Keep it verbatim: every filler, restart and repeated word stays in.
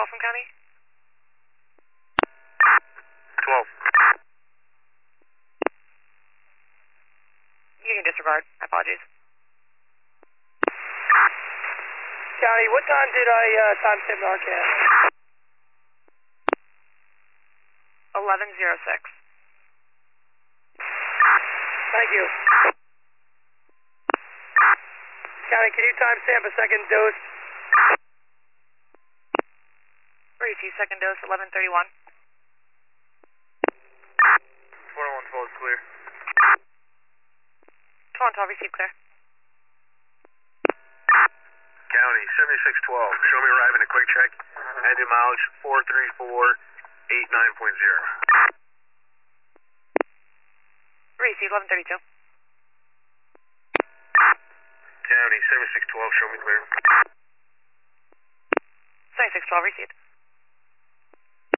call from county? twelve. You can disregard. My apologies. County, what time did I uh, timestamp Narcan? eleven oh six. Thank you. County, can you timestamp a second dose? Receive second dose, eleven thirty-one. twenty-one twelve is clear. twenty-one twelve, receive clear. County, seventy-six twelve. Show me arriving at quick check. Engine mileage four three four eight nine point zero. Receive eleven thirty-two. County, seventy-six twelve. Show me clear. seventy-six twelve, received.